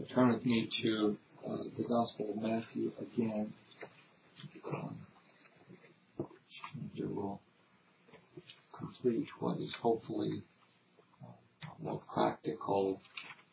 Turn with me to the Gospel of Matthew again. We will complete what is hopefully a more practical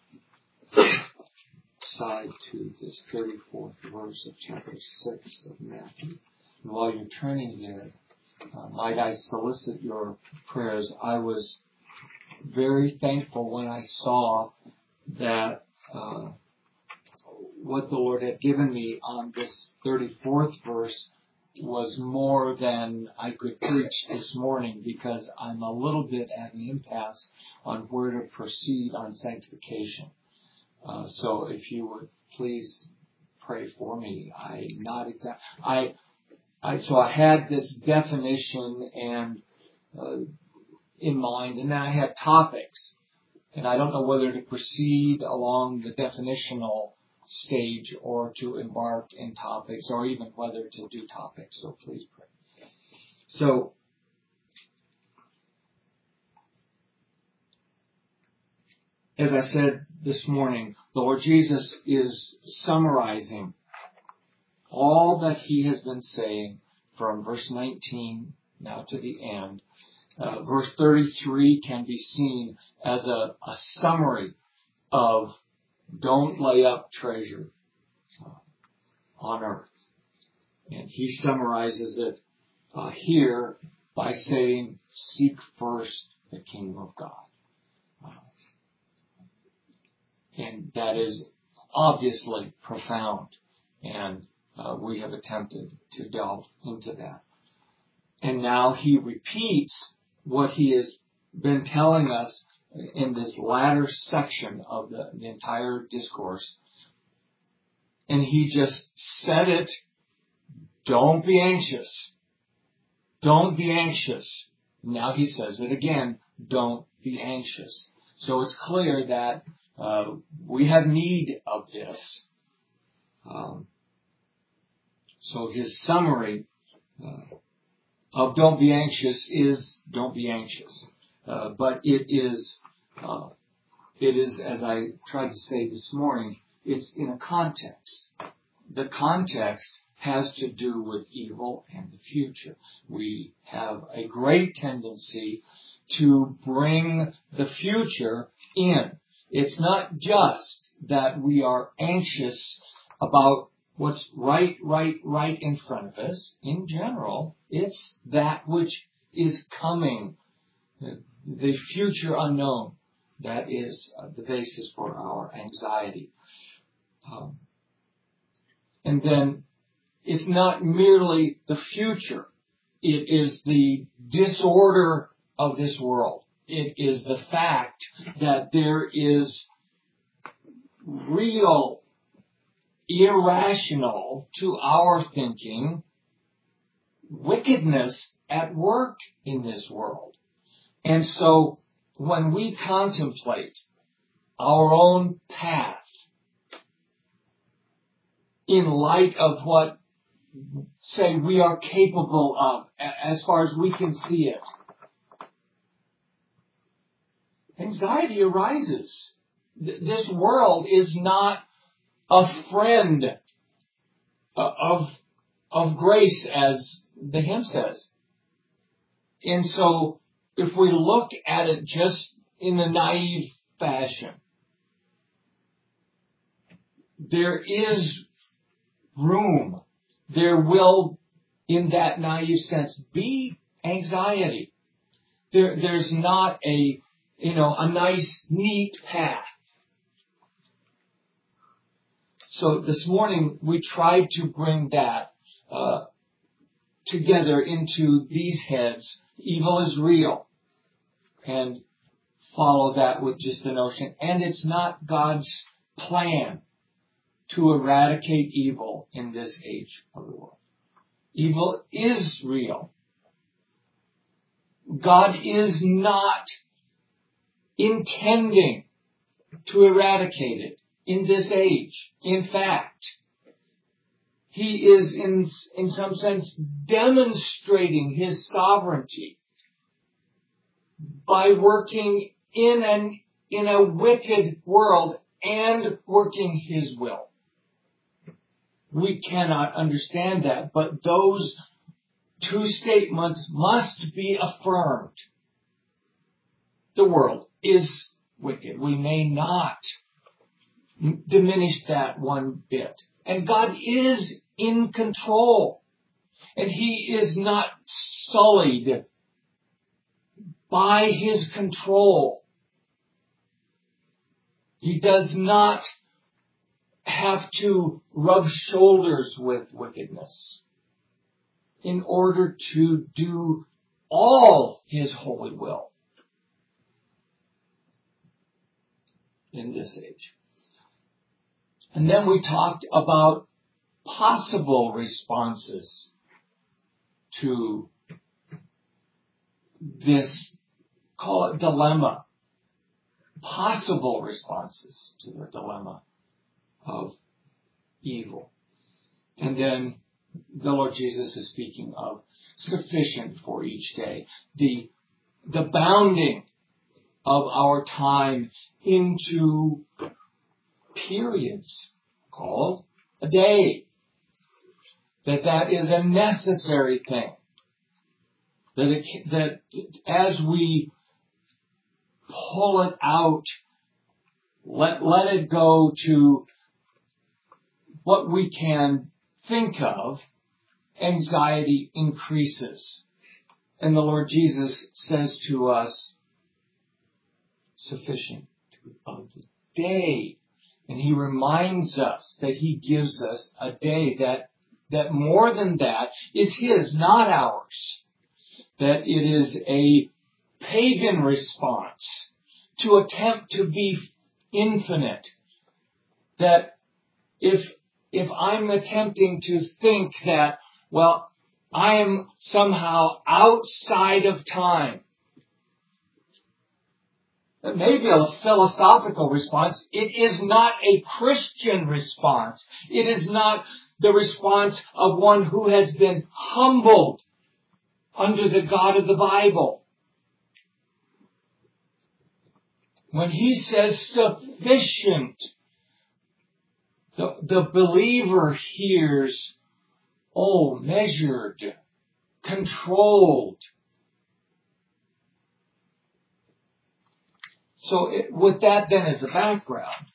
side to this 34th verse of chapter 6 of Matthew. And while you're turning there, might I solicit your prayers? I was very thankful when I saw that what the Lord had given me on this 34th verse was more than I could preach this morning, because I'm a little bit at an impasse on where to proceed on sanctification. So if you would please pray for me. I had this definition and in mind, and then I had topics, and I don't know whether to proceed along the definitional stage or to embark in topics, or even whether to do topics. So please pray. So, as I said this morning, the Lord Jesus is summarizing all that He has been saying from verse 19 now to the end. Verse 33 can be seen as a summary of don't lay up treasure on earth. And He summarizes it here by saying, seek first the kingdom of God. And that is obviously profound. And we have attempted to delve into that. And now He repeats what He has been telling us in this latter section of the entire discourse. And He just said it, don't be anxious. Don't be anxious. Now He says it again, don't be anxious. So it's clear that we have need of this. So His summary of don't be anxious is don't be anxious. But it is, as I tried to say this morning, it's in a context. The context has to do with evil and the future. We have a great tendency to bring the future in. It's not just that we are anxious about what's right in front of us. In general, it's that which is coming, the future unknown. That is the basis for our anxiety. And then it's not merely the future. It is the disorder of this world. It is the fact that there is real, irrational to our thinking, wickedness at work in this world. And so when we contemplate our own path in light of what, say, we are capable of as far as we can see it, anxiety arises. This world is not a friend of grace, as the hymn says. And so if we look at it just in a naive fashion, there is room. There will, in that naive sense, be anxiety. There's not a nice, neat path. So this morning we tried to bring that together into these heads. Evil is real. And follow that with just the notion. And it's not God's plan to eradicate evil in this age of the world. Evil is real. God is not intending to eradicate it in this age. In fact, He is in some sense demonstrating His sovereignty by working in a wicked world and working His will. We cannot understand that, but those two statements must be affirmed. The world is wicked. We may not diminish that one bit. And God is in control. And He is not sullied by His control. He does not have to rub shoulders with wickedness in order to do all His holy will in this age. And then we talked about possible responses to this, call it dilemma. Possible responses to the dilemma of evil. And then the Lord Jesus is speaking of sufficient for each day. The bounding of our time into periods called a day. That is a necessary thing. That as we pull it out, let it go to what we can think of, anxiety increases. And the Lord Jesus says to us, sufficient of the day. And He reminds us that He gives us a day that more than that is His, not ours. That it is a pagan response to attempt to be infinite. That if I'm attempting to think that, well, I am somehow outside of time, that may be a philosophical response. It is not a Christian response. It is not the response of one who has been humbled under the God of the Bible. When He says sufficient, the believer hears, measured, controlled. So with that then as a background,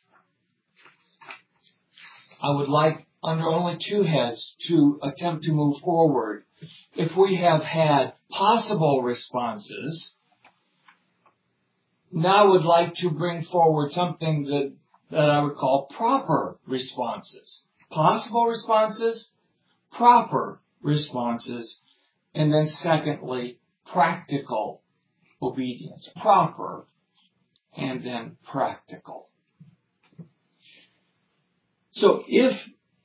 I would like, under only two heads, to attempt to move forward. If we have had possible responses, now I would like to bring forward something that I would call proper responses. Possible responses, proper responses, and then secondly, practical obedience. Proper and then practical. So if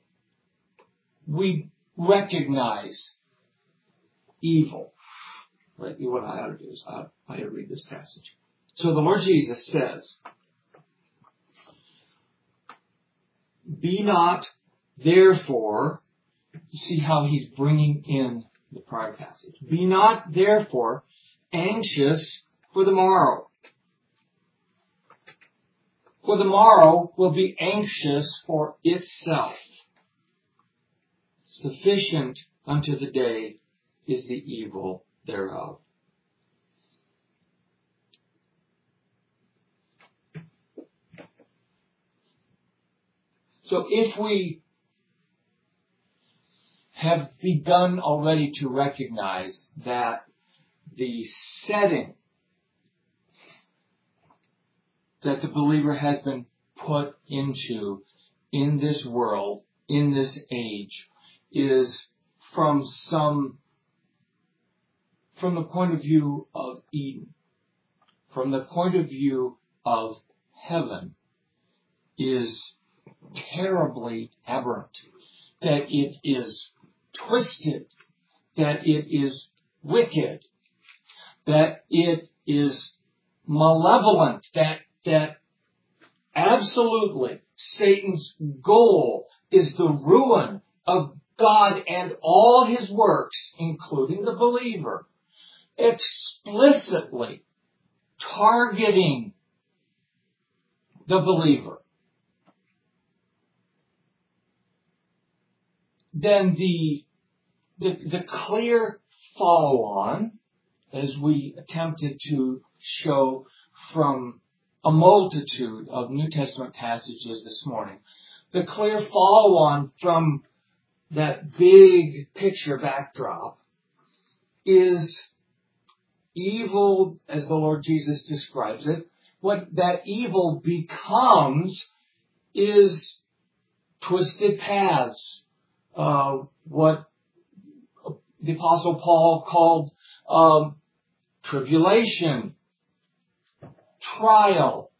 we recognize evil, right, what I ought to do is I ought to read this passage. So the Lord Jesus says, be not therefore, see how He's bringing in the prior passage. Be not therefore anxious for the morrow. For the morrow will be anxious for itself. Sufficient unto the day is the evil thereof. So if we have begun already to recognize that the setting that the believer has been put into in this world, in this age, is from the point of view of Eden, from the point of view of heaven, is terribly aberrant, that it is twisted, that it is wicked, that it is malevolent, that absolutely Satan's goal is the ruin of God and all His works, including the believer, explicitly targeting the believer. then the clear follow-on, as we attempted to show from a multitude of New Testament passages this morning, the clear follow-on from that big picture backdrop is evil, as the Lord Jesus describes it. What that evil becomes is twisted paths, what the Apostle Paul called tribulation, trial,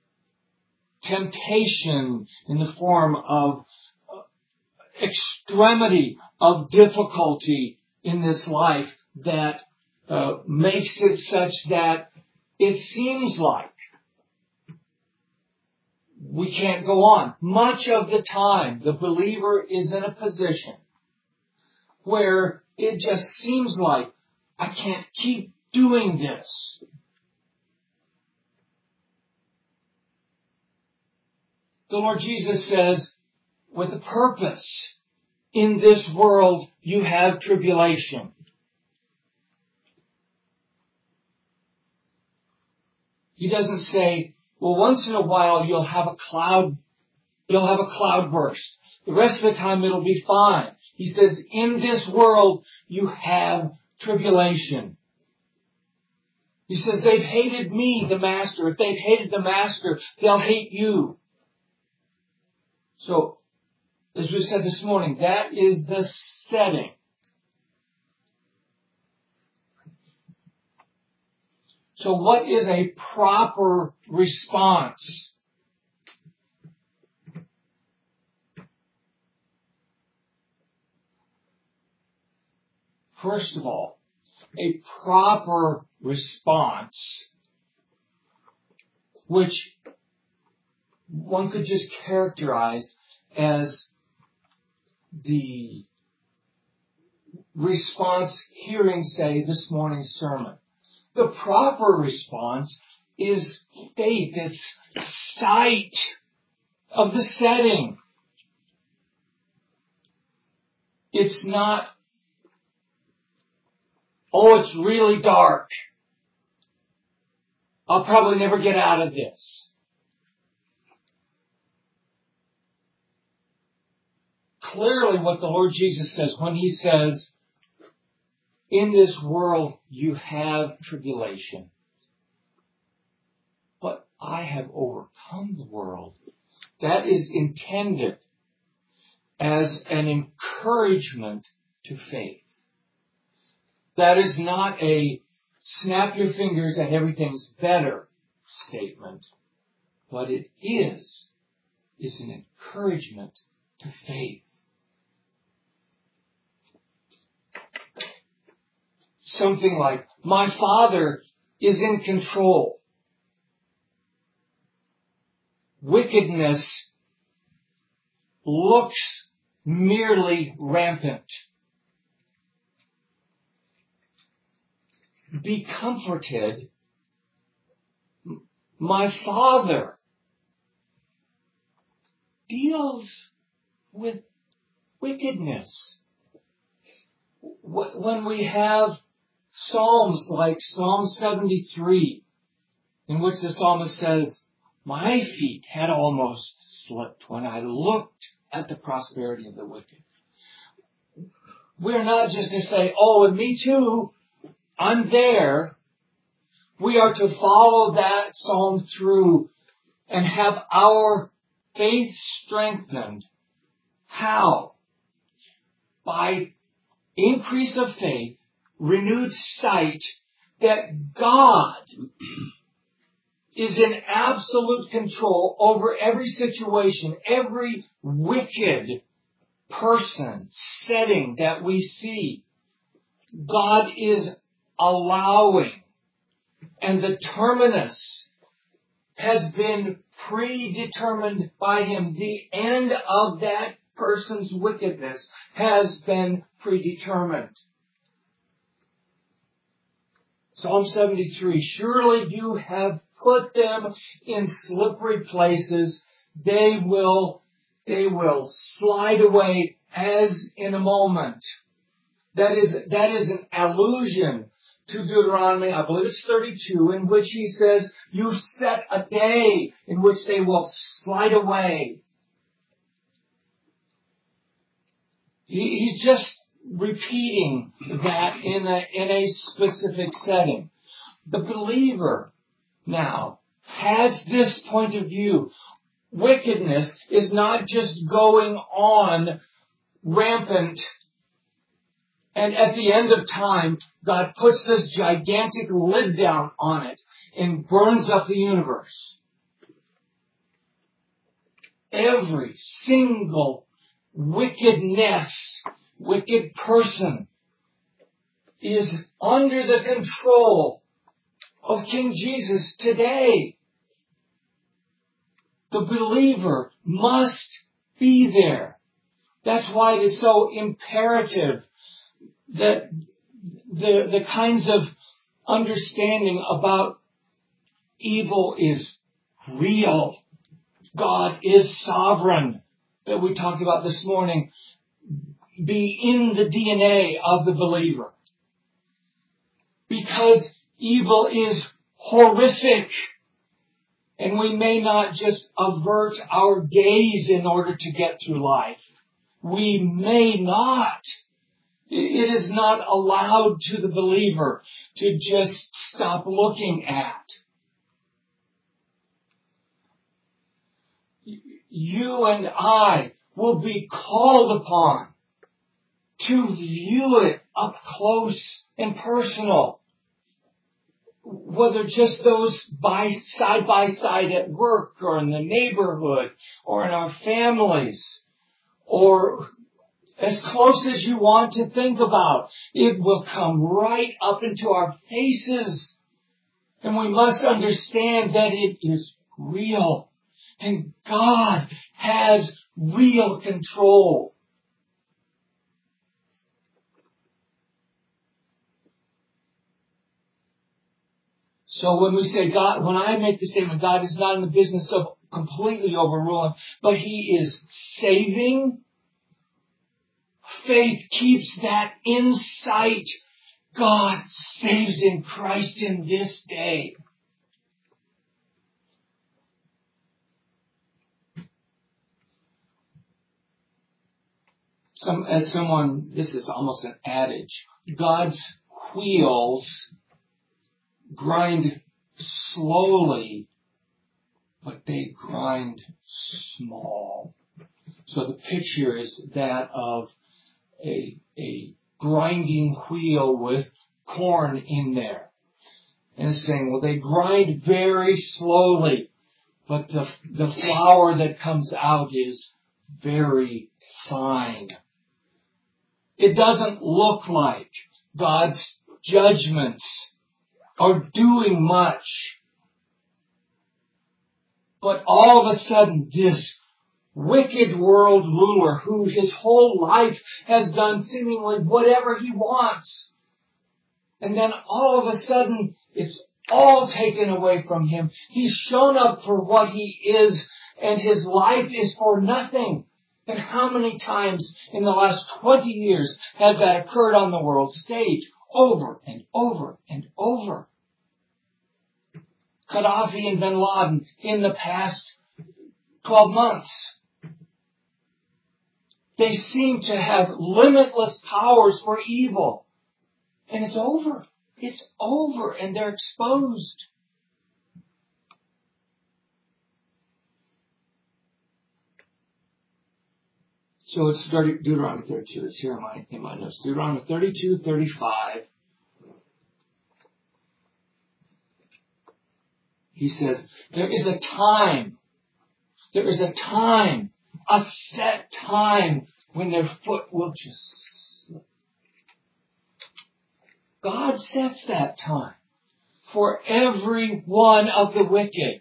temptation in the form of extremity of difficulty in this life that makes it such that it seems like we can't go on. Much of the time, the believer is in a position where it just seems like I can't keep doing this. The Lord Jesus says, with a purpose, in this world you have tribulation. He doesn't say, well, once in a while you'll have a cloudburst. The rest of the time it'll be fine. He says, in this world you have tribulation. He says, they've hated me, the Master. If they've hated the Master, they'll hate you. So, as we said this morning, that is the setting. So what is a proper response? First of all, a proper response, which one could just characterize as the response hearing, say, this morning's sermon. The proper response is faith. It's sight of the setting. It's not, oh, it's really dark. I'll probably never get out of this. Clearly what the Lord Jesus says when He says, in this world you have tribulation, but I have overcome the world. That is intended as an encouragement to faith. That is not a snap your fingers and everything's better statement. What it is an encouragement to faith. Something like, my Father is in control. Wickedness looks merely rampant. Be comforted. My Father deals with wickedness. When we have Psalms like Psalm 73, in which the psalmist says, my feet had almost slipped when I looked at the prosperity of the wicked. We're not just to say, oh, and me too, I'm there. We are to follow that psalm through and have our faith strengthened. How? By increase of faith, renewed sight that God is in absolute control over every situation, every wicked person, setting that we see. God is allowing, and the terminus has been predetermined by Him. The end of that person's wickedness has been predetermined. Psalm 73, surely you have put them in slippery places. They will slide away as in a moment. That is an allusion to Deuteronomy, I believe it's 32, in which he says, you set a day in which they will slide away. He's just repeating that in a specific setting. The believer now has this point of view. Wickedness is not just going on rampant, and at the end of time, God puts this gigantic lid down on it and burns up the universe. Every single wickedness, wicked person is under the control of King Jesus today. The believer must be there. That's why it is so imperative that the kinds of understanding about evil is real. God is sovereign, that we talked about this morning, be in the DNA of the believer. Because evil is horrific, and we may not just avert our gaze in order to get through life. We may not. It is not allowed to the believer to just stop looking at. You and I will be called upon to view it up close and personal. Whether just those side by side at work or in the neighborhood or in our families or as close as you want to think about, it will come right up into our faces. And we must understand that it is real. And God has real control. So when we say God, when I make the statement, God is not in the business of completely overruling, but He is saving, faith keeps that in sight. God saves in Christ in this day. This is almost an adage. God's wheels grind slowly, but they grind small. So the picture is that of a grinding wheel with corn in there. And it's saying, well, they grind very slowly, but the flour that comes out is very fine. It doesn't look like God's judgments are doing much. But all of a sudden, this wicked world ruler who his whole life has done seemingly whatever he wants, and then all of a sudden, it's all taken away from him. He's shown up for what he is, and his life is for nothing. And how many times in the last 20 years has that occurred on the world stage? Over and over and over. Gaddafi and bin Laden in the past 12 months. They seem to have limitless powers for evil. And it's over. It's over, and they're exposed. So it's Deuteronomy 32. It's here in my notes. Deuteronomy 32:35. He says, there is a time, a set time when their foot will just slip. God sets that time for every one of the wicked.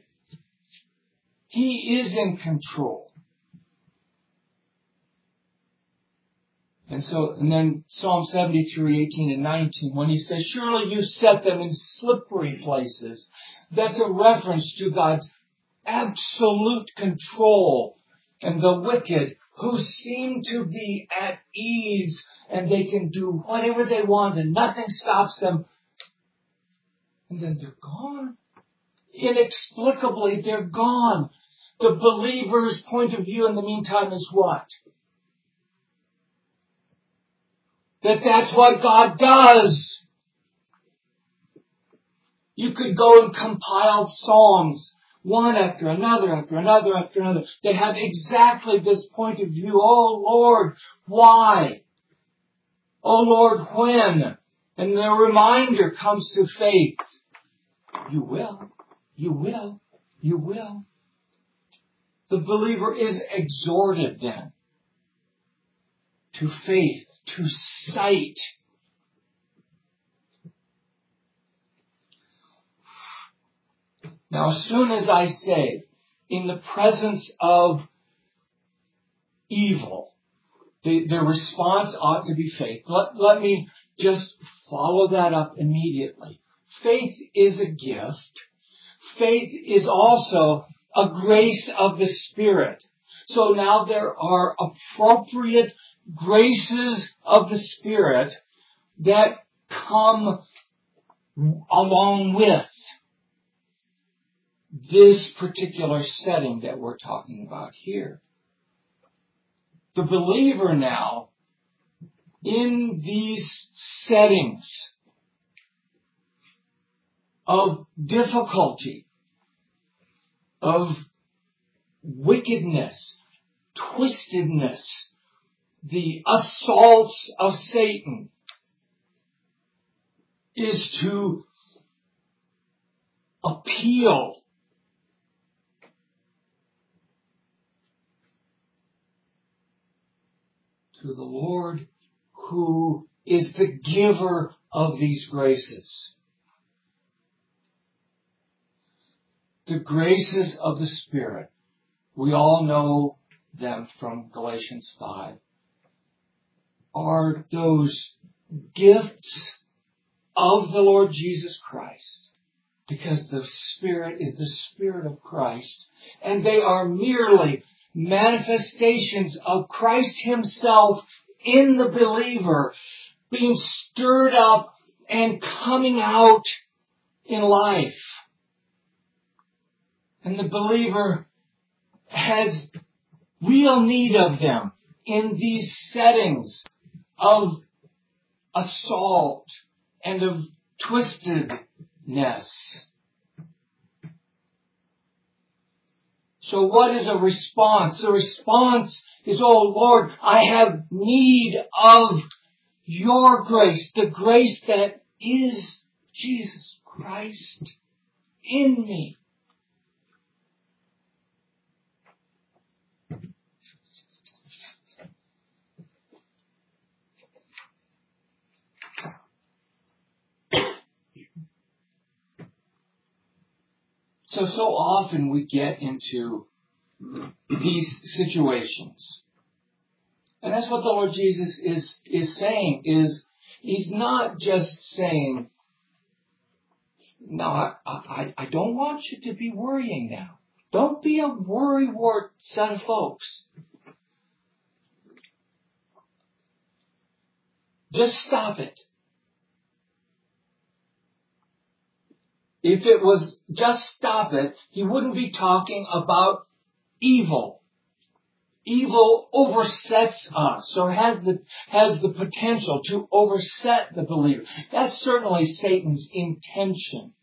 He is in control. And then Psalm 73:18 and 19, when he says, surely you set them in slippery places. That's a reference to God's absolute control. And the wicked who seem to be at ease and they can do whatever they want and nothing stops them. And then they're gone. Inexplicably, they're gone. The believer's point of view in the meantime is what? That's what God does. You could go and compile songs, one after another, after another, after another. They have exactly this point of view. Oh Lord, why? Oh Lord, when? And the reminder comes to faith. You will. You will. You will. The believer is exhorted then to faith, to sight. Now, as soon as I say, in the presence of evil, the response ought to be faith. Let me just follow that up immediately. Faith is a gift. Faith is also a grace of the Spirit. So now there are appropriate graces of the Spirit that come along with this particular setting that we're talking about here. The believer now, in these settings of difficulty, of wickedness, twistedness, the assaults of Satan, is to appeal to the Lord who is the giver of these graces. The graces of the Spirit, we all know them from Galatians 5, are those gifts of the Lord Jesus Christ, because the Spirit is the Spirit of Christ, and they are merely manifestations of Christ Himself in the believer, being stirred up and coming out in life. And the believer has real need of them in these settings of assault and of twistedness. So what is a response? The response is, oh Lord, I have need of your grace, the grace that is Jesus Christ in me. So often we get into these situations. And that's what the Lord Jesus is saying, is He's not just saying, no, I don't want you to be worrying now. Don't be a worrywart set of folks. Just stop it. If it was just stop it, He wouldn't be talking about evil. Evil oversets us, or has the potential to overset the believer. That's certainly Satan's intention.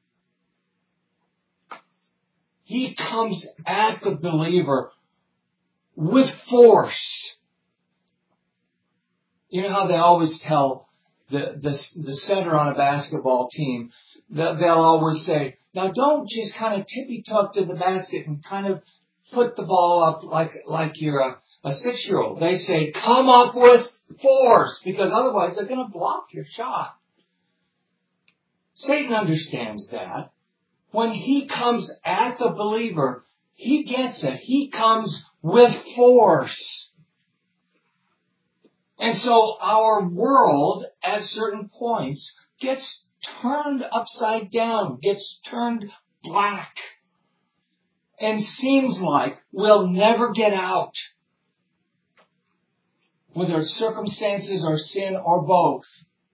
He comes at the believer with force. You know how they always tell the center on a basketball team, they'll always say, now don't just kind of tippy-toe to the basket and kind of put the ball up like you're a 6-year-old. They say, come up with force, because otherwise they're going to block your shot. Satan understands that. When he comes at the believer, he gets it. He comes with force. And so our world, at certain points, gets turned upside down, gets turned black. and seems like we'll never get out. Whether it's circumstances or sin or both.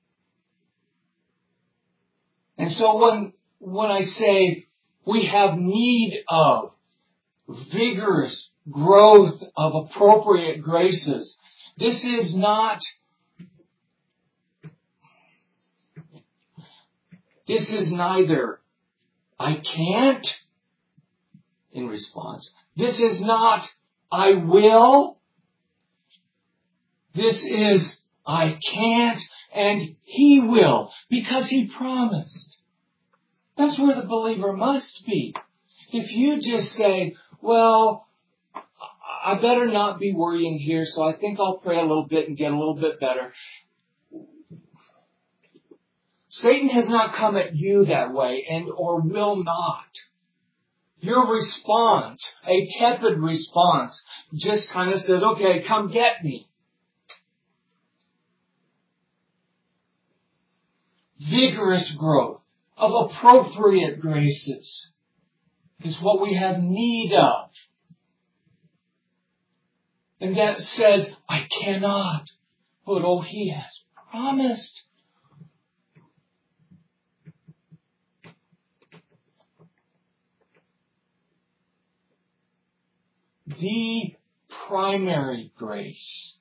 And so when I say we have need of vigorous growth of appropriate graces, this is neither I can't in response. This is not I will. This is I can't and He will because He promised. That's where the believer must be. If you just say, well, I better not be worrying here, so I think I'll pray a little bit and get a little bit better. Satan has not come at you that way or will not. Your response, a tepid response, just kind of says, okay, come get me. Vigorous growth of appropriate graces is what we have need of. And that says, I cannot, but He has promised. The primary grace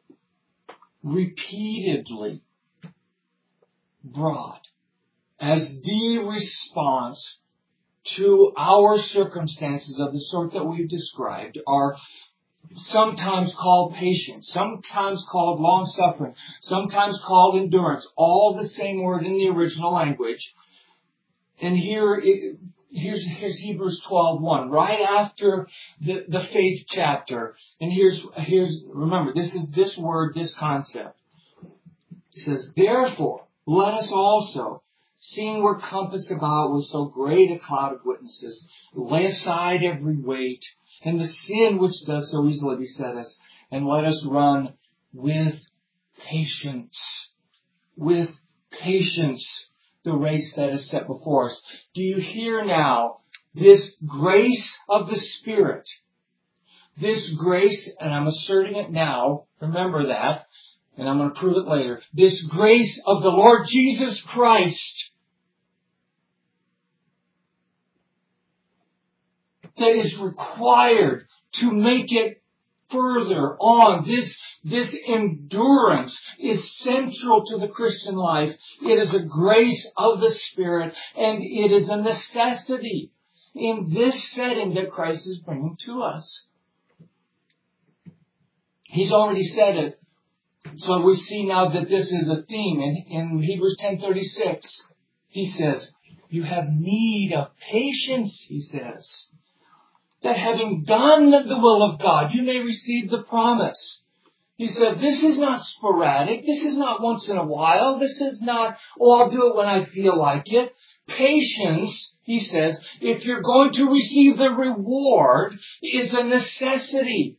repeatedly brought as the response to our circumstances of the sort that we've described are sometimes called patience, sometimes called long-suffering, sometimes called endurance, all the same word in the original language. And here's Hebrews 12:1, right after the faith chapter. And here's remember, this word, this concept. It says, therefore, let us also, seeing we're compassed about with so great a cloud of witnesses, lay aside every weight and the sin which does so easily beset us, and let us run with patience the race that is set before us. Do you hear now this grace of the Spirit? This grace, and I'm asserting it now, remember that, and I'm going to prove it later. This grace of the Lord Jesus Christ that is required to make it further on. This endurance is central to the Christian life. It is a grace of the Spirit, and it is a necessity in this setting that Christ is bringing to us. He's already said it. So we see now that this is a theme. In Hebrews 10:36, he says, you have need of patience, he says, that having done the will of God, you may receive the promise. He said, this is not sporadic. This is not once in a while. This is not, I'll do it when I feel like it. Patience, he says, if you're going to receive the reward, is a necessity.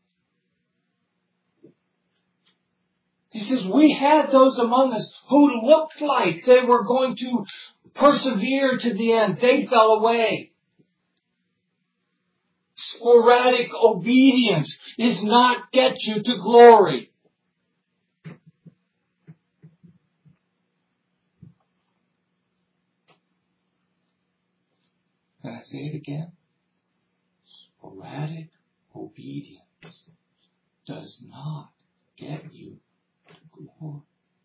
He says, we had those among us who looked like they were going to persevere to the end. They fell away. Sporadic obedience does not get you to glory. Can I say it again? Sporadic obedience does not get you to glory.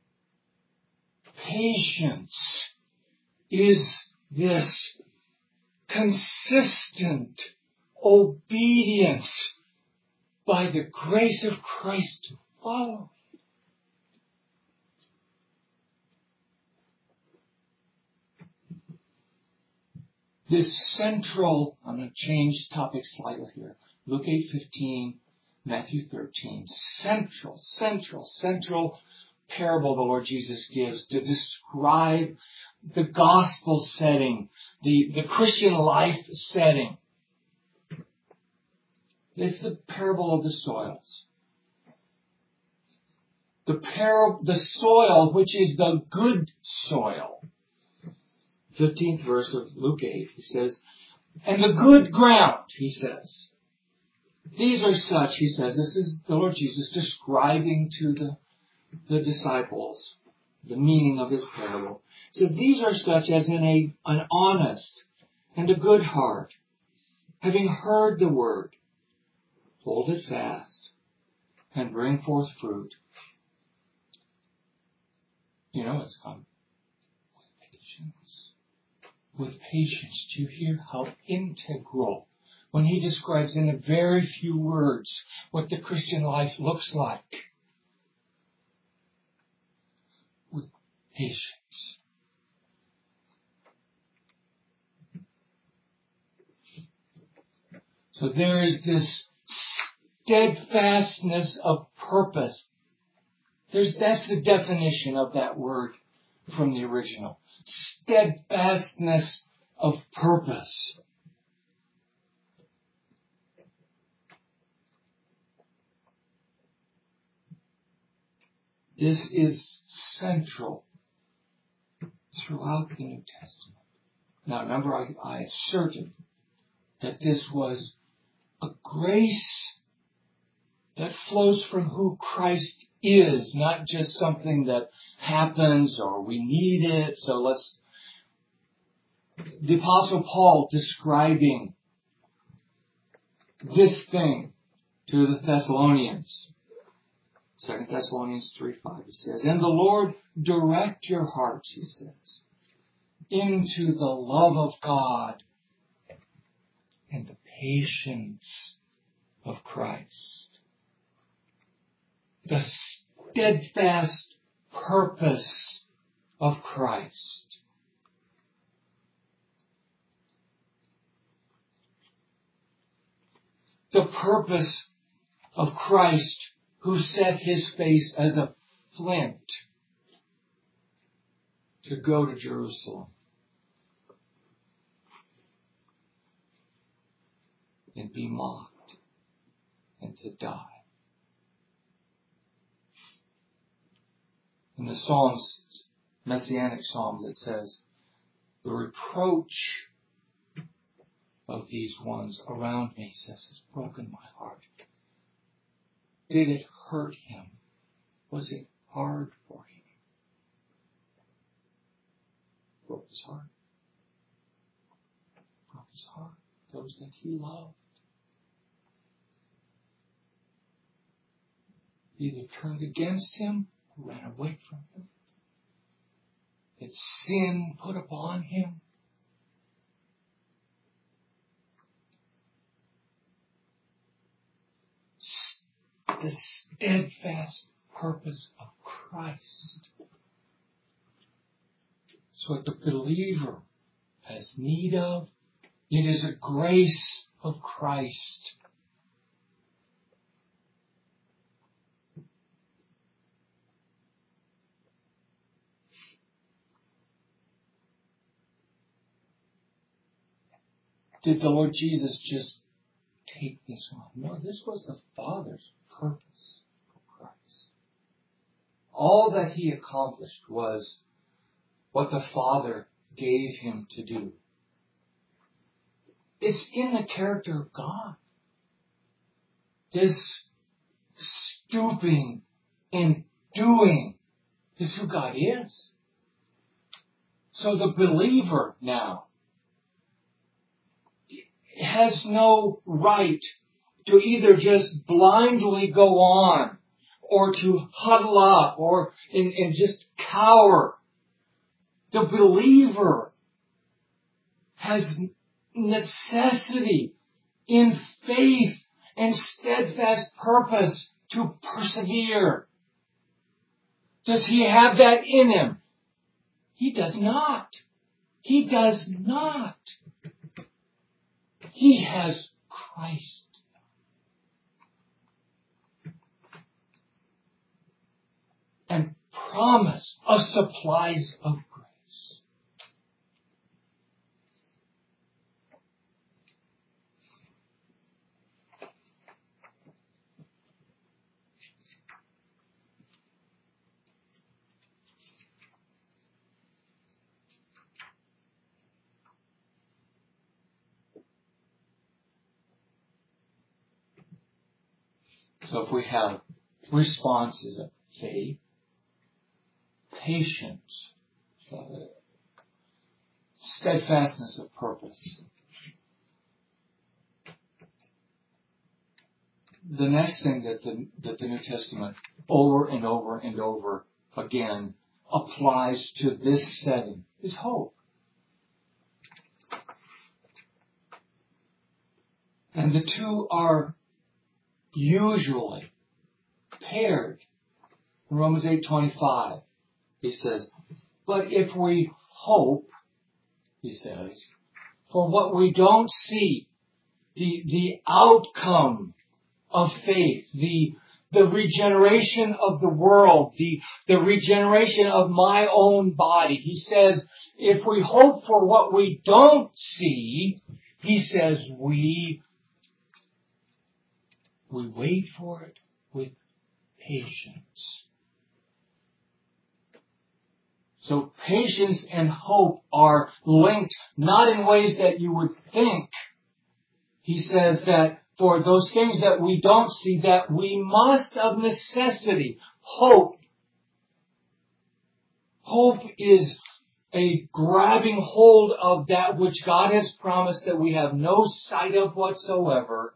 Patience is this consistent obedience by the grace of Christ to follow. This central, I'm going to change topic slightly here. Luke 8:15, Matthew 13. Central parable the Lord Jesus gives to describe the gospel setting, the Christian life setting. It's the parable of the soils. The soil, which is the good soil. 15th verse of Luke 8, he says, and the good ground, he says. These are such, he says, this is the Lord Jesus describing to the disciples the meaning of his parable. He says, these are such as in an honest and a good heart, having heard the word, hold it fast and bring forth fruit. You know it's come with patience. With patience. Do you hear how integral, when he describes in a very few words what the Christian life looks like? With patience. So there is this steadfastness of purpose. That's the definition of that word from the original. Steadfastness of purpose. This is central throughout the New Testament. Now remember, I asserted that this was a grace that flows from who Christ is, not just something that happens or we need it. So the Apostle Paul describing this thing to the Thessalonians. 2 Thessalonians 3:5, he says, and the Lord direct your hearts, he says, into the love of God and the patience of Christ. The steadfast purpose of Christ. The purpose of Christ who set his face as a flint to go to Jerusalem and be mocked and to die. In the Psalms, Messianic Psalms, it says, the reproach of these ones around me, he says, has broken my heart. Did it hurt him? Was it hard for him? Broke his heart. Broke his heart. Those that he loved. Either turned against him or ran away from him. That sin put upon him. The steadfast purpose of Christ. It's what the believer has need of. It is a grace of Christ. Did the Lord Jesus just take this on? No, this was the Father's purpose for Christ. All that he accomplished was what the Father gave him to do. It's in the character of God. This stooping and doing is who God is. So the believer now has no right to either just blindly go on or to huddle up or and just cower. The believer has necessity in faith and steadfast purpose to persevere. Does he have that in him? He does not. He does not. He has Christ. And promise of supplies of grace. So if we have responses of faith, patience, steadfastness of purpose, the next thing that the New Testament over and over and over again applies to this setting is hope. And the two are usually paired. In Romans 8:25, he says, but if we hope, he says, for what we don't see, the outcome of faith, the regeneration of the world, the regeneration of my own body. He says, if we hope for what we don't see, he says, we wait for it with patience. So patience and hope are linked, not in ways that you would think. He says that for those things that we don't see, that we must of necessity hope. Hope is a grabbing hold of that which God has promised that we have no sight of whatsoever.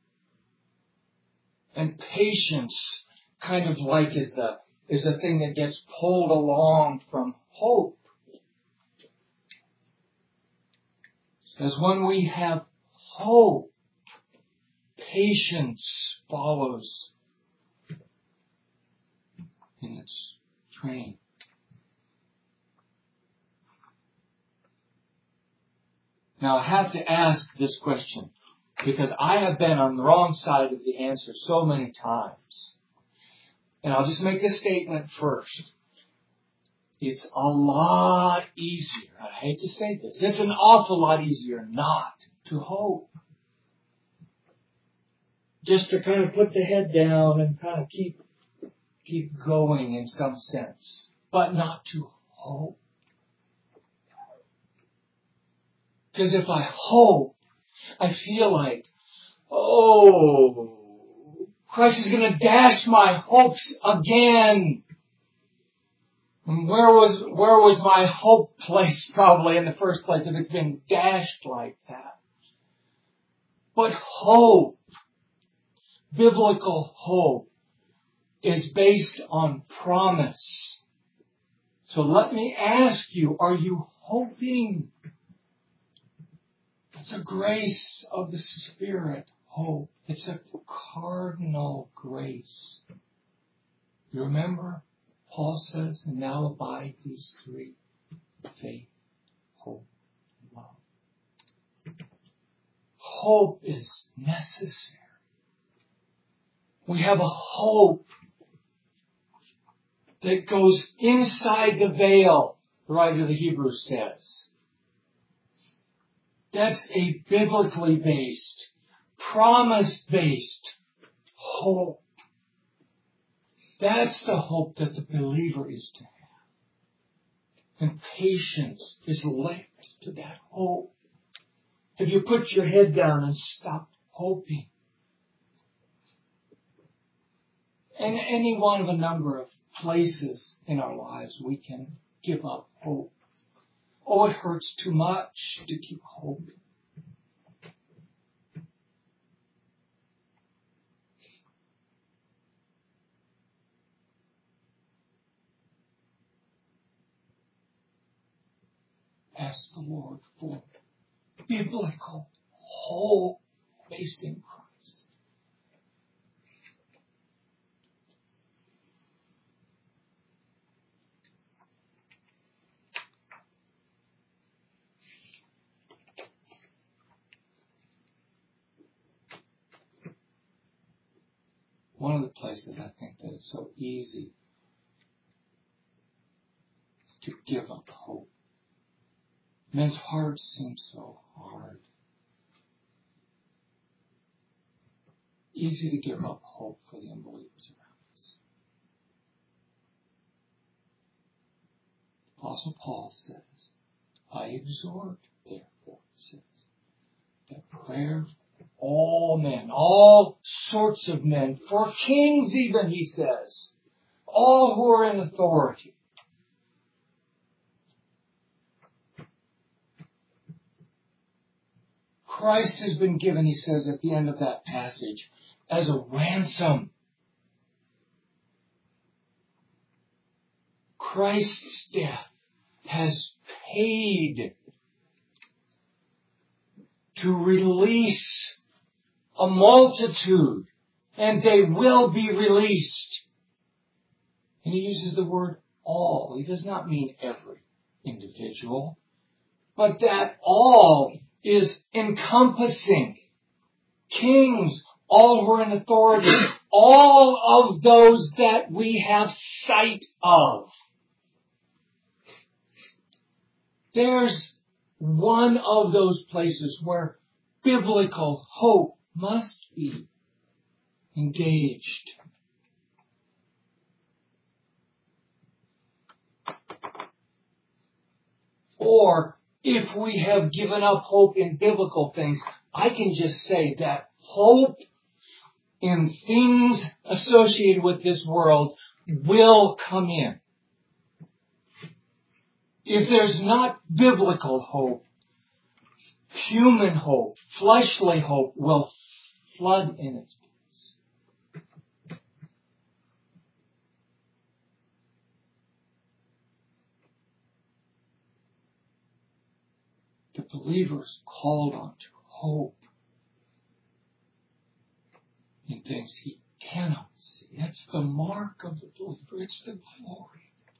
And patience kind of like is a thing that gets pulled along from hope. As when we have hope, patience follows in its train. Now I have to ask this question because I have been on the wrong side of the answer so many times. And I'll just make this statement first. It's a lot easier, I hate to say this, it's an awful lot easier not to hope. Just to kind of put the head down and kind of keep going in some sense, but not to hope. Because if I hope, I feel like, Christ is going to dash my hopes again. And where was my hope placed probably in the first place if it's been dashed like that? But hope, biblical hope, is based on promise. So let me ask you, are you hoping? It's a grace of the Spirit, hope. It's a cardinal grace. You remember? Paul says, and now abide these three: faith, hope, and love. Hope is necessary. We have a hope that goes inside the veil, the writer of the Hebrews says. That's a biblically based, promise-based hope. That's the hope that the believer is to have. And patience is linked to that hope. Have you put your head down and stopped hoping? And any one of a number of places in our lives we can give up hope. Oh, it hurts too much to keep hoping. Ask the Lord for biblical hope based in Christ. One of the places I think that it's so easy to give up hope. Men's hearts seem so hard. Easy to give up hope for the unbelievers around us. Apostle Paul says, I exhort, therefore, says, that prayer all men, all sorts of men, for kings even, he says, all who are in authority. Christ has been given, he says at the end of that passage, as a ransom. Christ's death has paid to release a multitude, and they will be released. And he uses the word all. He does not mean every individual, but that all is encompassing kings, all who are in authority, all of those that we have sight of. There's one of those places where biblical hope must be engaged. Or, if we have given up hope in biblical things, I can just say that hope in things associated with this world will come in. If there's not biblical hope, human hope, fleshly hope will flood in its place. The believer's called on to hope in things he cannot see. That's the mark of the believer. It's the glory.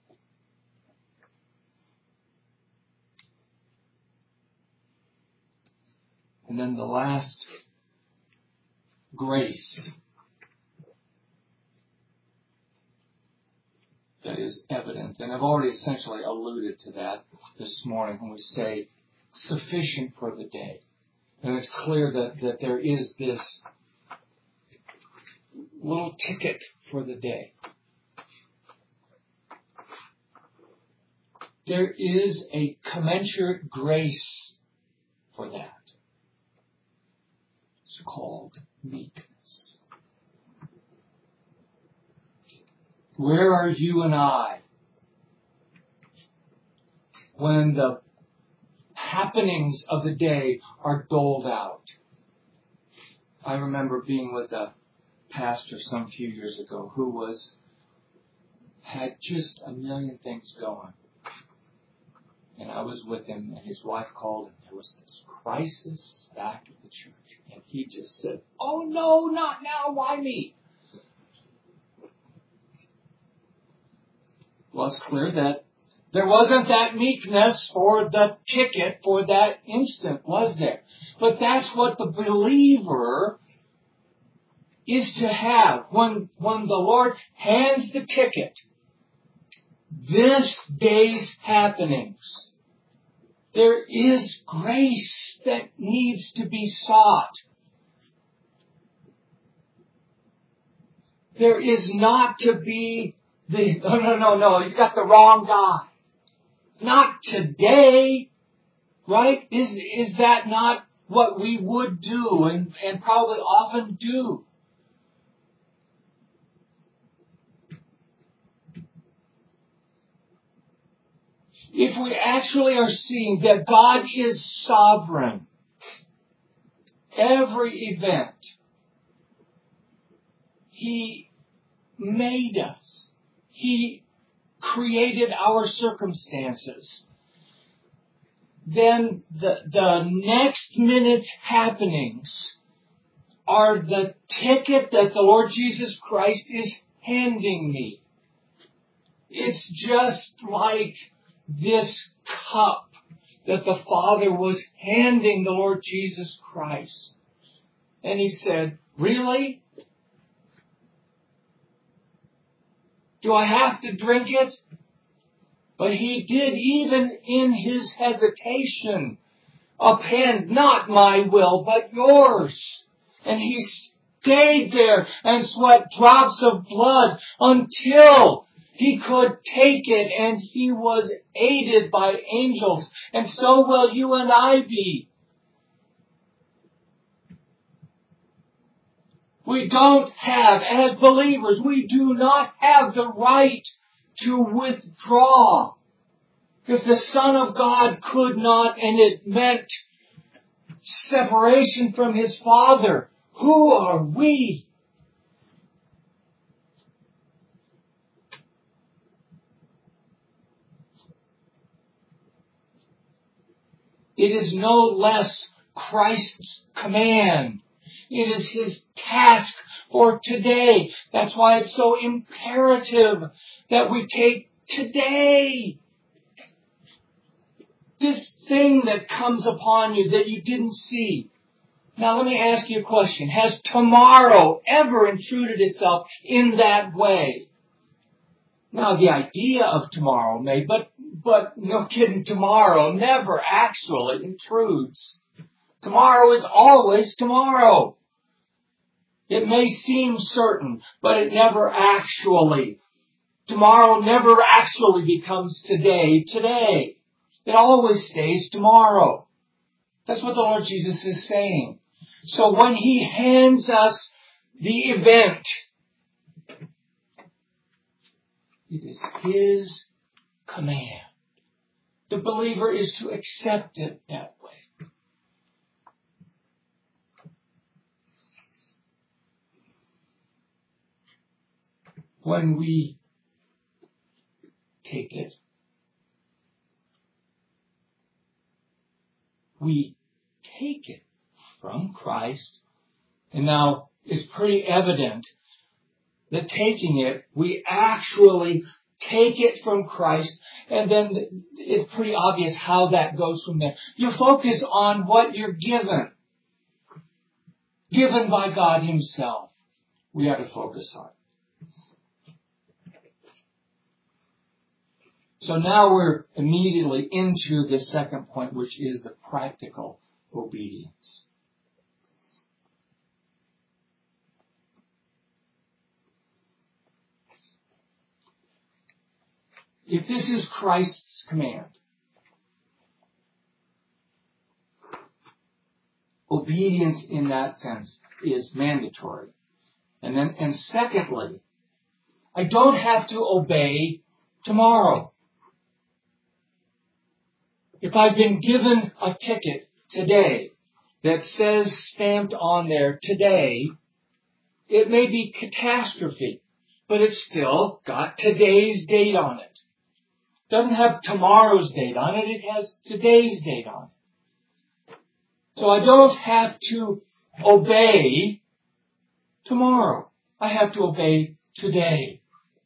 And then the last grace that is evident, and I've already essentially alluded to that this morning when we say sufficient for the day. And it's clear that there is this little ticket for the day. There is a commensurate grace for that. It's called meekness. Where are you and I when the happenings of the day are doled out? I remember being with a pastor some few years ago who had just a million things going. And I was with him, and his wife called, and there was this crisis back at the church. And he just said, "Oh no, not now, why me?" Well, it's clear that there wasn't that meekness for the ticket for that instant, was there? But that's what the believer is to have. When the Lord hands the ticket, this day's happenings, there is grace that needs to be sought. There is not to be no, you got the wrong guy. Not today, right? Is that not what we would do and probably often do? If we actually are seeing that God is sovereign, every event, He made us. He created our circumstances. Then the next minute's happenings are the ticket that the Lord Jesus Christ is handing me. It's just like this cup that the Father was handing the Lord Jesus Christ. And He said, "Really? Do I have to drink it?" But He did, even in His hesitation, append, "Not my will, but yours." And He stayed there and sweat drops of blood until He could take it, and He was aided by angels. And so will you and I be. We don't have, as believers, we do not have the right to withdraw. If the Son of God could not, and it meant separation from His Father, who are we? It is no less Christ's command. It is His task for today. That's why it's so imperative that we take today. This thing that comes upon you that you didn't see. Now let me ask you a question. Has tomorrow ever intruded itself in that way? Now the idea of tomorrow may, but no kidding, tomorrow never actually intrudes. Tomorrow is always tomorrow. It may seem certain, but it never actually. Tomorrow never actually becomes today. It always stays tomorrow. That's what the Lord Jesus is saying. So when He hands us the event, it is His command. The believer is to accept it that way. When we take it, we take it from Christ. And now it's pretty evident that taking it, we actually take it from Christ, and then it's pretty obvious how that goes from there. You focus on what you're given by God Himself. We have to focus on. So now we're immediately into the second point, which is the practical obedience. If this is Christ's command, obedience in that sense is mandatory. And secondly, I don't have to obey tomorrow. If I've been given a ticket today that says stamped on there today, it may be catastrophe, but it's still got today's date on it. It doesn't have tomorrow's date on it, it has today's date on it. So I don't have to obey tomorrow. I have to obey today.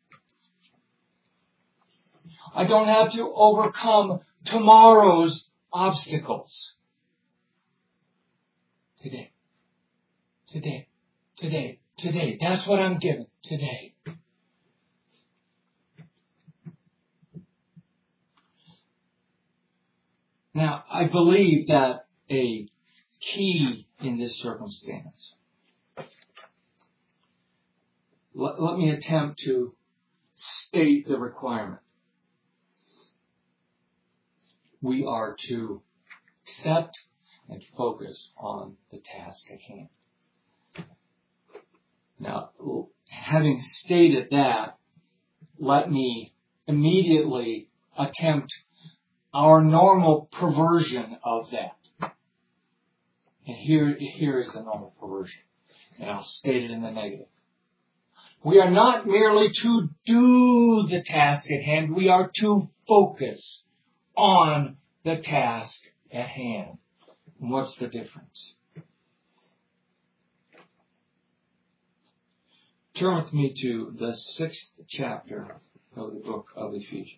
I don't have to overcome tomorrow's obstacles. Today. That's what I'm given. Today. Now, I believe that a key in this circumstance. Let me attempt to state the requirement. We are to accept and focus on the task at hand. Now, having stated that, let me immediately attempt our normal perversion of that. And here is the normal perversion. And I'll state it in the negative. We are not merely to do the task at hand. We are to focus on the task at hand. And what's the difference? Turn with me to the 6th chapter of the book of Ephesians.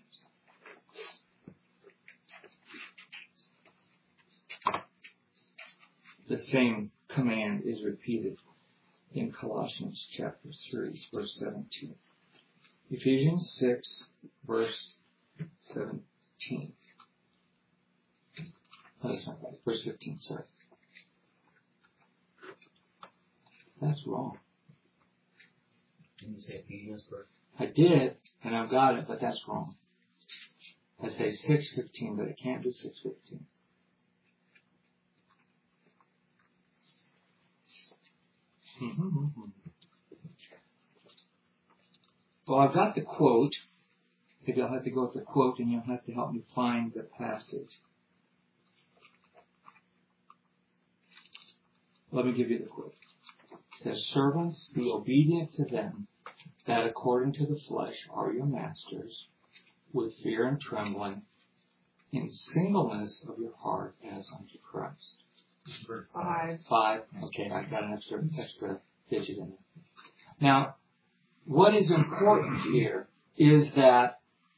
The same command is repeated in Colossians chapter 3, verse 17. Ephesians 6, verse 17. Oh, that's not right. Verse 15, sorry. That's wrong. Didn't you say Ephesians first? I did, and I've got it, but that's wrong. I say 6:15, but it can't be 6:15. So I've got the quote. Maybe I'll have to go with the quote and you'll have to help me find the passage. Let me give you the quote. It says, "Servants, be obedient to them that according to the flesh are your masters, with fear and trembling, in singleness of your heart as unto Christ." Verse 5. Okay, I got an extra digit in there. Now, what is important here is that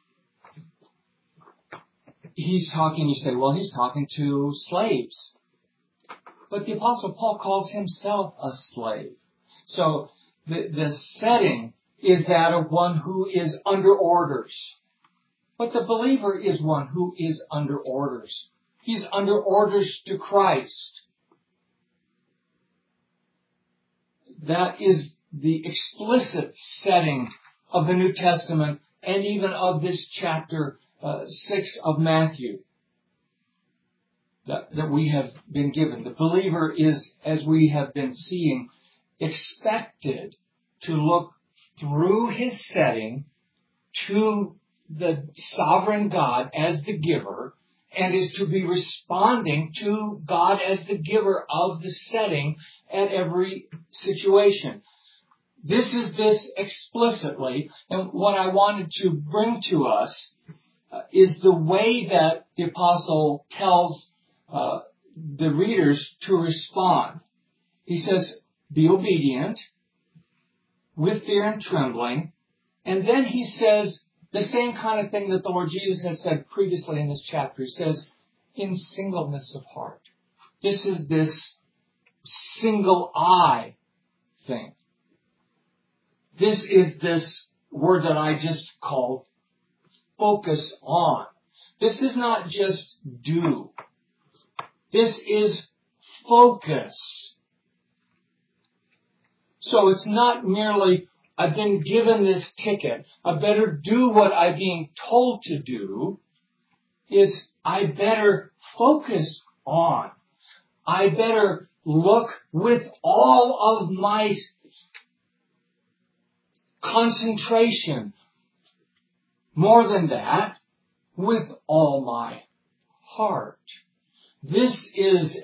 he's talking, you say, well, he's talking to slaves. But the Apostle Paul calls himself a slave. So the setting is that of one who is under orders. But the believer is one who is under orders. He's under orders to Christ. That is the explicit setting of the New Testament and even of this chapter 6 of Matthew that we have been given. The believer is, as we have been seeing, expected to look through his setting to the sovereign God as the giver, and is to be responding to God as the giver of the setting at every situation. This is this explicitly, and what I wanted to bring to us is the way that the apostle tells the readers to respond. He says, be obedient with fear and trembling, and then he says the same kind of thing that the Lord Jesus has said previously in this chapter. He says, in singleness of heart. This is this single eye thing. This is this word that I just called focus on. This is not just do. This is focus. So it's not merely, I've been given this ticket, I better do what I'm being told to do. It's, I better focus on. I better look with all of my concentration. More than that, with all my heart. This is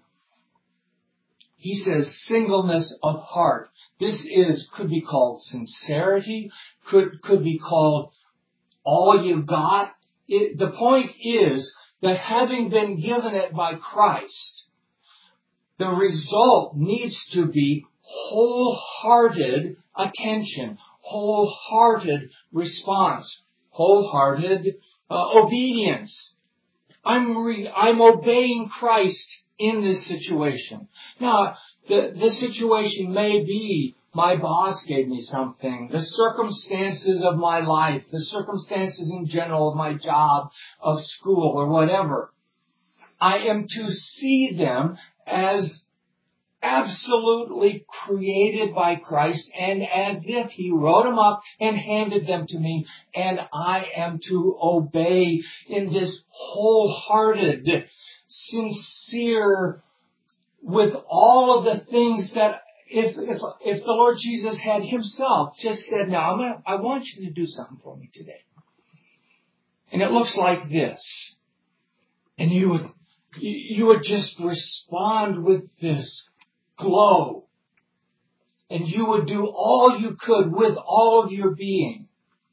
he says, singleness of heart. This could be called sincerity, could be called all you got. The point is that having been given it by Christ, the result needs to be wholehearted attention, wholehearted response, wholehearted obedience. I'm obeying Christ in this situation. Now, the situation may be my boss gave me something, the circumstances of my life, the circumstances in general of my job, of school, or whatever. I am to see them as absolutely created by Christ and as if He wrote them up and handed them to me, and I am to obey in this wholehearted, sincere, with all of the things that if the Lord Jesus had Himself just said, now I want you to do something for me today. And it looks like this. And you would just respond with this glow. And you would do all you could with all of your being.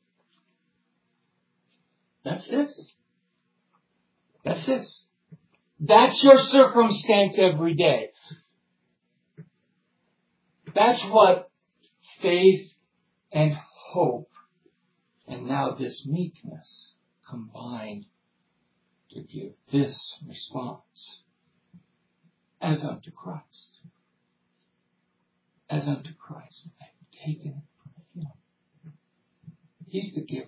That's this. That's this. That's your circumstance every day. That's what faith and hope and now this meekness combined to give this response. As unto Christ. As unto Christ. I've taken it from Him. He's the giver.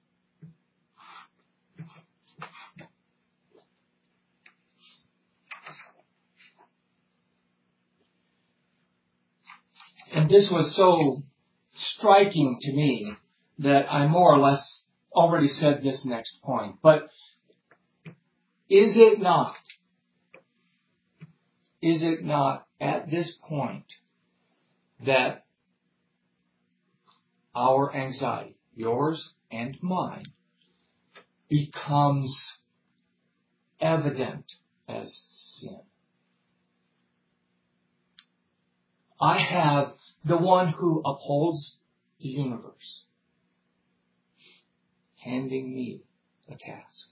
And this was so striking to me that I more or less already said this next point. But is it not at this point that our anxiety, yours and mine, becomes evident as sin. I have the one who upholds the universe handing me a task.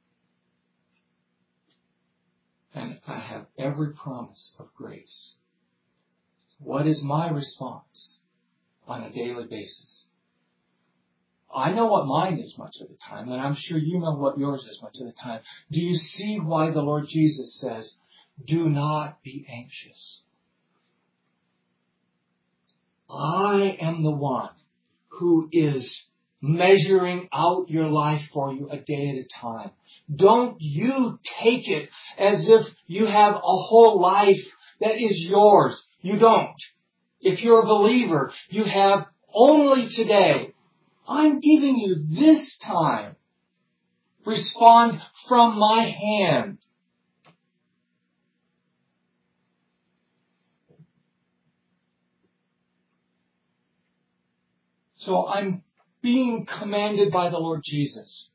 And I have every promise of grace. What is my response on a daily basis? I know what mine is much of the time, and I'm sure you know what yours is much of the time. Do you see why the Lord Jesus says, do not be anxious? I am the one who is measuring out your life for you a day at a time. Don't you take it as if you have a whole life that is yours. You don't. If you're a believer, you have only today. I'm giving you this time. Respond from my hand. So I'm being commanded by the Lord Jesus.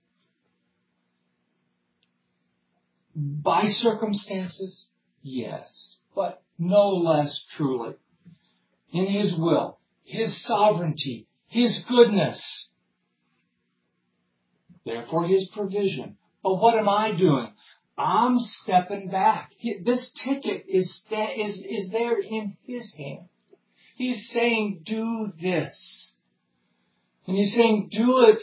By circumstances, yes, but no less truly. In His will, His sovereignty, His goodness. Therefore His provision. But what am I doing? I'm stepping back. This ticket is there in His hand. He's saying, do this. And He's saying, do it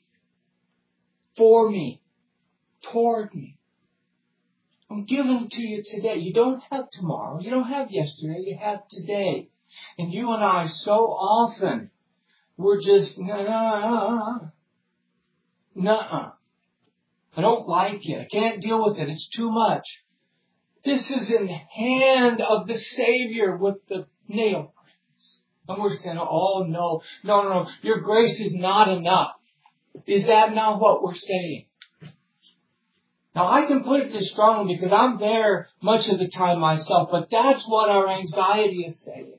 for me, toward me. I'm giving to you today. You don't have tomorrow. You don't have yesterday. You have today. And you and I so often, we're just, nuh-uh. I don't like it. I can't deal with it. It's too much. This is in the hand of the Savior with the nail prints. And we're saying, oh no. Your grace is not enough. Is that not what we're saying? Now I can put it this strongly because I'm there much of the time myself, but that's what our anxiety is saying.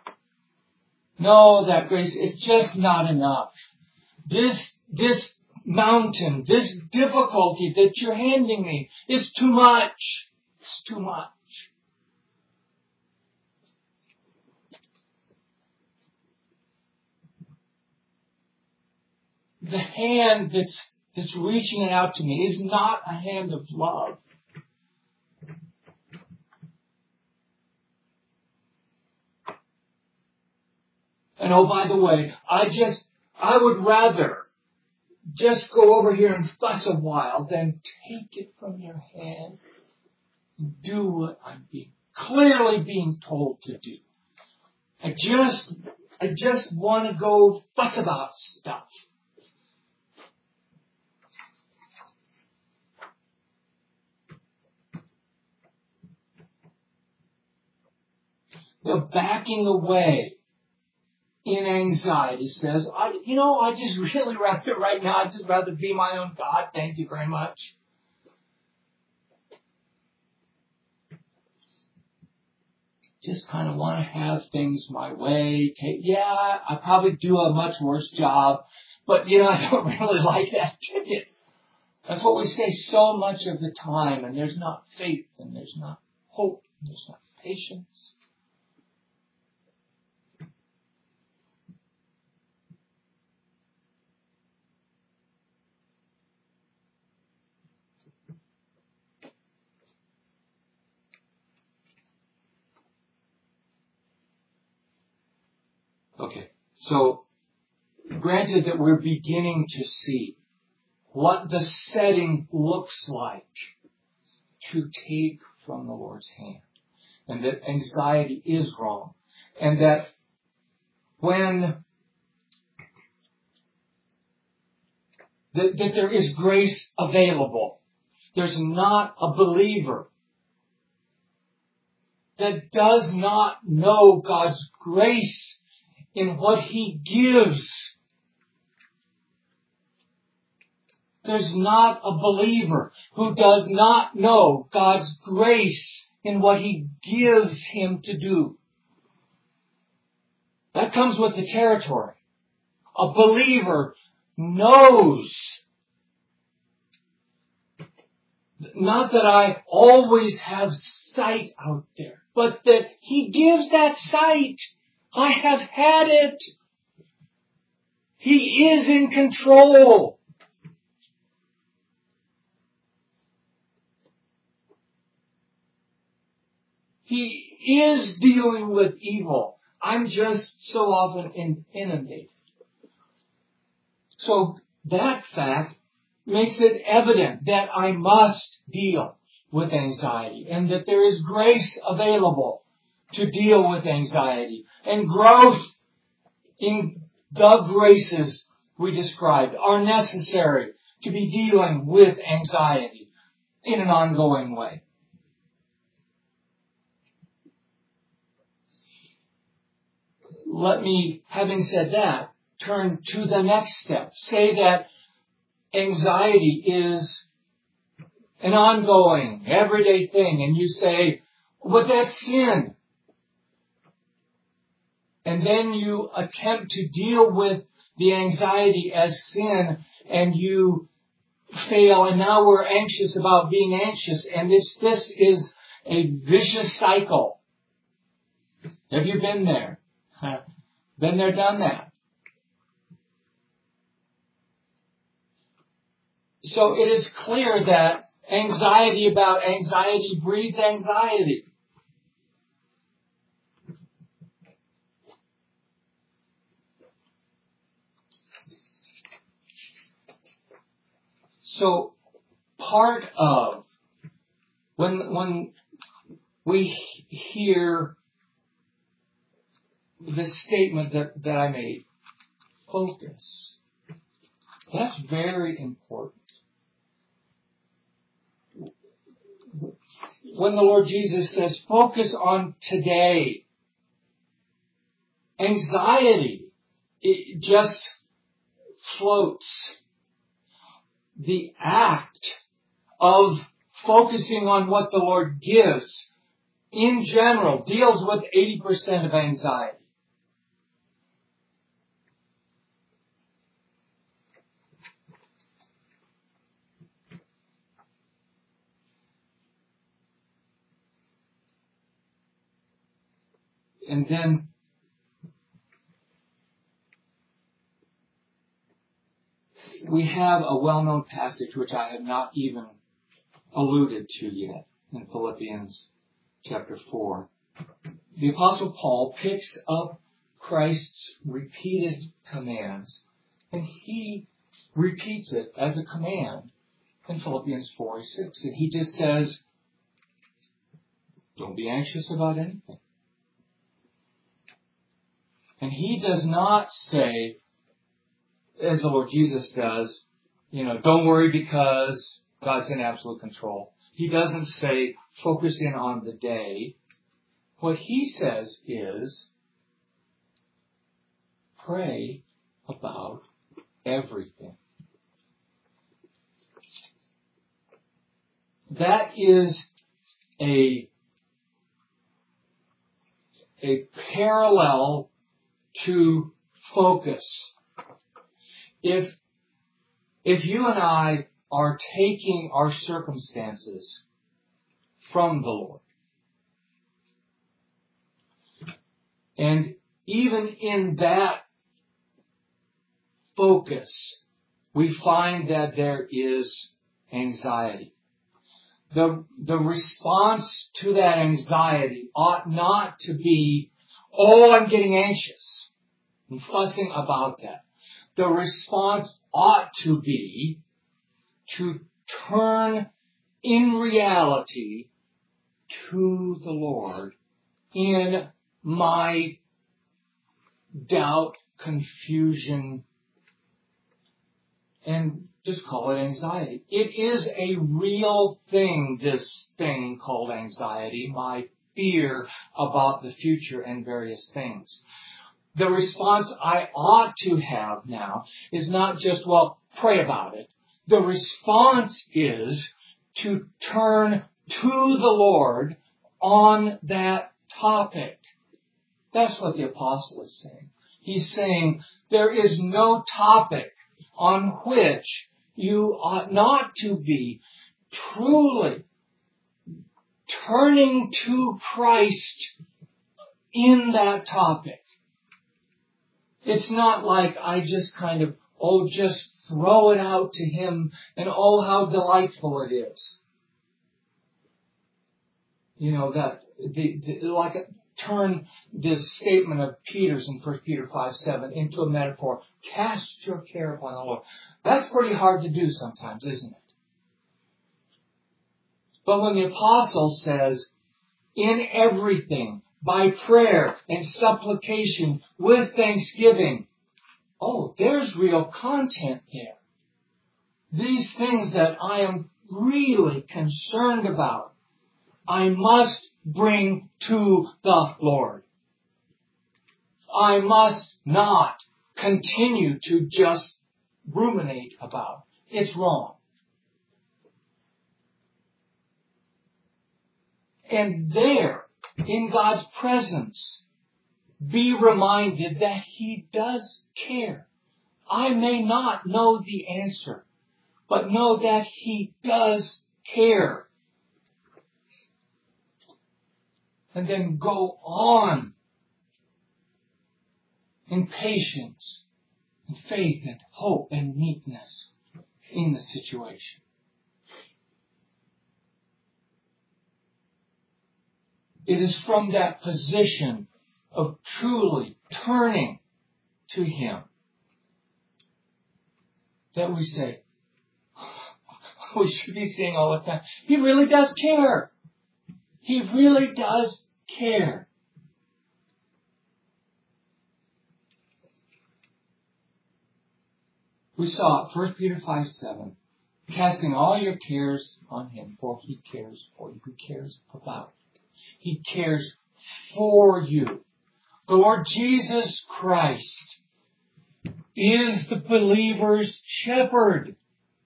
No, that grace is just not enough. This mountain, this difficulty that you're handing me is too much. It's too much. The hand that's reaching it out to me is not a hand of love. And oh, by the way, I would rather just go over here and fuss a while than take it from your hand and do what I'm clearly being told to do. I just want to go fuss about stuff. The backing away in anxiety says, I just really rather right now, I'd just rather be my own God. Thank you very much. Just kind of want to have things my way. I probably do a much worse job, but I don't really like that ticket. That's what we say so much of the time, and there's not faith, and there's not hope, and there's not patience. Okay, so granted that we're beginning to see what the setting looks like to take from the Lord's hand, and that anxiety is wrong, and that when that there is grace available, there's not a believer that does not know God's grace in what He gives. There's not a believer who does not know God's grace in what He gives him to do. That comes with the territory. a believer knows, not that I always have sight out there, but that He gives that sight. I have had it. He is in control. He is dealing with evil. I'm just so often inundated. So that fact makes it evident that I must deal with anxiety and that there is grace available to deal with anxiety. And growth in the graces we described are necessary to be dealing with anxiety in an ongoing way. Let me, having said that, turn to the next step. Say that anxiety is an ongoing, everyday thing, and you say, well, that's sin. And then you attempt to deal with the anxiety as sin, and you fail, and now we're anxious about being anxious, and this is a vicious cycle. Have you been there? Been there, done that. So it is clear that anxiety about anxiety breeds anxiety. So part of when we hear the statement that I made, focus, that's very important. When the Lord Jesus says, focus on today, anxiety, it just floats. The act of focusing on what the Lord gives, in general, deals with 80% of anxiety. And then we have a well-known passage which I have not even alluded to yet in Philippians chapter 4. The Apostle Paul picks up Christ's repeated commands and he repeats it as a command in Philippians 4:6. And he just says, don't be anxious about anything. And he does not say, as the Lord Jesus does, don't worry because God's in absolute control. He doesn't say, focus in on the day. What he says is, pray about everything. That is a parallel to focus. If you and I are taking our circumstances from the Lord, and even in that focus, we find that there is anxiety. The response to that anxiety ought not to be, oh, I'm getting anxious, and fussing about that. The response ought to be to turn in reality to the Lord in my doubt, confusion, and just call it anxiety. It is a real thing, this thing called anxiety, my fear about the future and various things. The response I ought to have now is not just, well, pray about it. The response is to turn to the Lord on that topic. That's what the apostle is saying. He's saying there is no topic on which you ought not to be truly turning to Christ in that topic. It's not like I just kind of, just throw it out to Him and how delightful it is. Turn this statement of Peter's in 1 Peter 5:7 into a metaphor. Cast your care upon the Lord. That's pretty hard to do sometimes, isn't it? But when the apostle says, in everything, by prayer and supplication, with thanksgiving, there's real content there. These things that I am really concerned about, I must bring to the Lord. I must not continue to just ruminate about. It's wrong. And there, in God's presence, be reminded that He does care. I may not know the answer, but know that He does care. And then go on in patience, and faith, and hope, and meekness in the situation. It is from that position of truly turning to Him that we say, we should be saying all the time, He really does care. He really does care. We saw 1 Peter 5:7, casting all your cares on Him, for He cares for you. He cares about you. He cares for you. The Lord Jesus Christ is the believer's shepherd.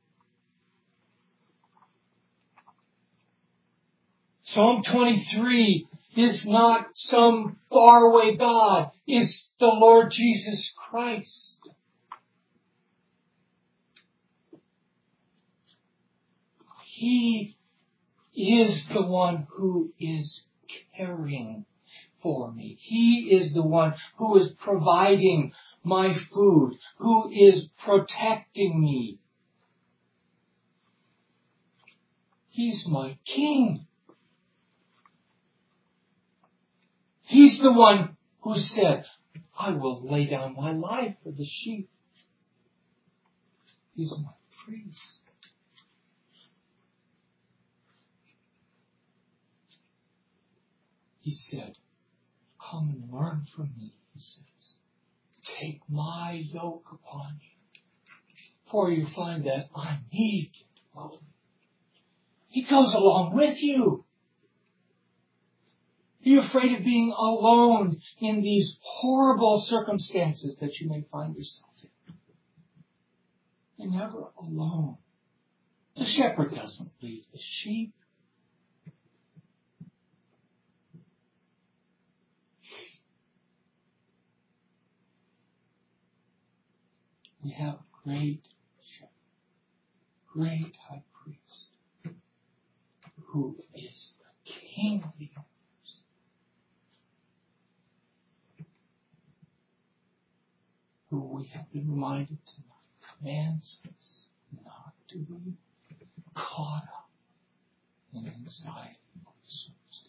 Psalm 23 is not some faraway God. It's the Lord Jesus Christ. He is the one who is caring for me. He is the one who is providing my food, who is protecting me. He's my King. He's the one who said, I will lay down my life for the sheep. He's my priest. He said, come and learn from me, he says. Take my yoke upon you, for you find that I need it. He goes along with you. Are you afraid of being alone in these horrible circumstances that you may find yourself in? You're never alone. The shepherd doesn't lead the sheep. We have a great shepherd, great high priest, who is the King of the universe, who we have been reminded tonight commands us not to be caught up in anxiety or circumstances.